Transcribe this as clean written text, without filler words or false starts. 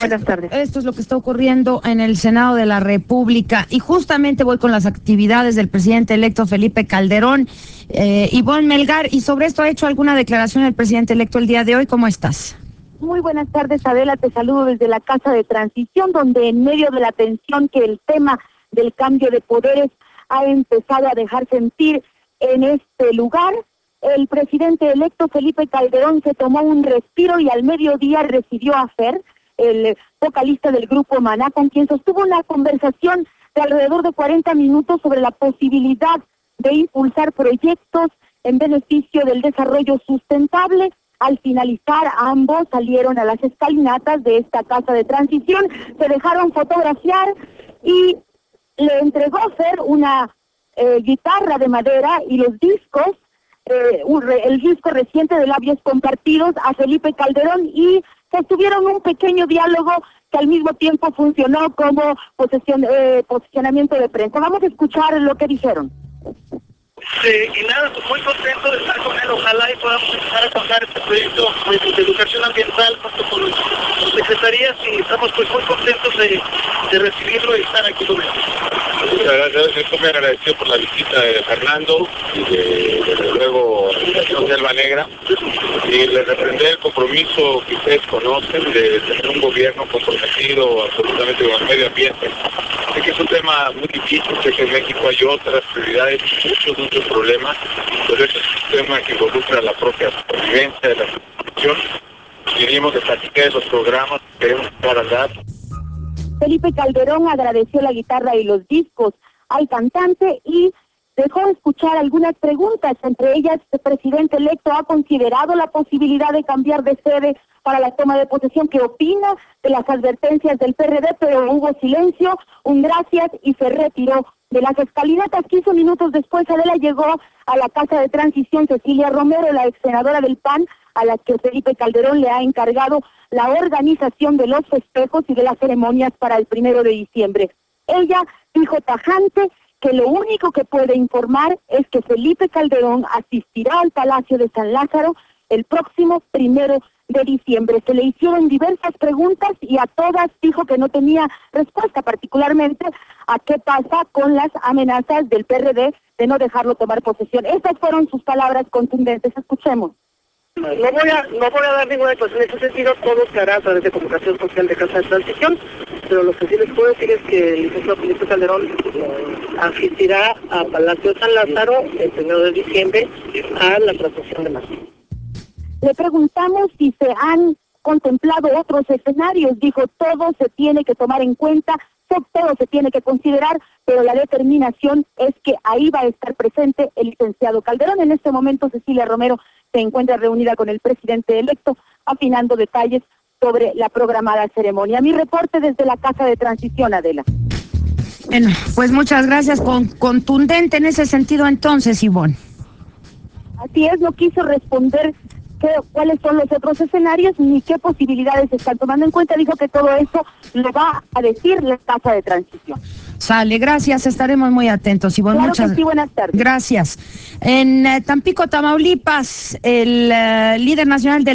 Buenas tardes. Esto es lo que está ocurriendo en el Senado de la República y justamente voy con las actividades del presidente electo Felipe Calderón. Ivonne Melgar, y sobre esto ha hecho alguna declaración el presidente electo el día de hoy. ¿Cómo estás? Muy buenas tardes, Adela, te saludo desde la Casa de Transición, donde en medio de la tensión que el tema del cambio de poderes ha empezado a dejar sentir en este lugar, el presidente electo Felipe Calderón se tomó un respiro y al mediodía recibió a Fer, el vocalista del grupo Maná, con quien sostuvo una conversación de alrededor de 40 minutos sobre la posibilidad de impulsar proyectos en beneficio del desarrollo sustentable. Al finalizar, ambos salieron a las escalinatas de esta Casa de Transición, se dejaron fotografiar y le entregó Fer una guitarra de madera y los discos, el disco reciente de Labios Compartidos a Felipe Calderón, y sostuvieron un pequeño diálogo que al mismo tiempo funcionó como posicionamiento de prensa. Vamos a escuchar lo que dijeron. Y nada, pues muy contento de estar con él. Ojalá y podamos empezar a trabajar este proyecto de educación ambiental junto con las secretarías, y estamos pues muy contentos de recibirlo y estar aquí con él. Muchas gracias. Estoy muy agradecido por la visita de Fernando y desde luego la Selva Negra, y le reprendé el compromiso que ustedes conocen de tener un gobierno comprometido absolutamente con el medio ambiente. Sé que es un tema muy difícil, sé que en México hay otras prioridades, muchos problemas, pero este es un tema que involucra la propia supervivencia de la población. Queríamos platicar esos programas, queremos estar a andar. Felipe Calderón agradeció la guitarra y los discos al cantante y dejó escuchar algunas preguntas. Entre ellas, el presidente electo ha considerado la posibilidad de cambiar de sede para la toma de posesión. ¿Qué opina de las advertencias del PRD? Pero hubo silencio, un gracias, y se retiró de las escalinatas. 15 minutos después, Adela, llegó a la Casa de Transición Cecilia Romero, la ex senadora del PAN, a la que Felipe Calderón le ha encargado la organización de los festejos y de las ceremonias para el 1 de diciembre. Ella dijo tajante que lo único que puede informar es que Felipe Calderón asistirá al Palacio de San Lázaro el próximo 1 de diciembre. Se le hicieron diversas preguntas y a todas dijo que no tenía respuesta, particularmente a qué pasa con las amenazas del PRD de no dejarlo tomar posesión. Estas fueron sus palabras contundentes. Escuchemos. No voy a dar ninguna declaración en ese sentido. Todo se hará a través de convocación social de Casa de Transición, pero lo que sí les puedo decir es que el licenciado Felipe Calderón asistirá a Palacio de San Lázaro el 1 de diciembre a la transmisión de Martín. Le preguntamos si se han contemplado otros escenarios. Dijo, todo se tiene que tomar en cuenta, todo se tiene que considerar, pero la determinación es que ahí va a estar presente el licenciado Calderón. En este momento, Cecilia Romero se encuentra reunida con el presidente electo, afinando detalles sobre la programada ceremonia. Mi reporte desde la Casa de Transición, Adela. Bueno, pues muchas gracias. Contundente en ese sentido entonces, Ivonne. Así es, no quiso responder cuáles son los otros escenarios ni qué posibilidades se están tomando en cuenta. Dijo que todo eso lo va a decir la Casa de Transición. Sale, gracias, estaremos muy atentos, Ivonne. Claro muchas que sí, buenas tardes. Gracias. En Tampico, Tamaulipas, el líder nacional de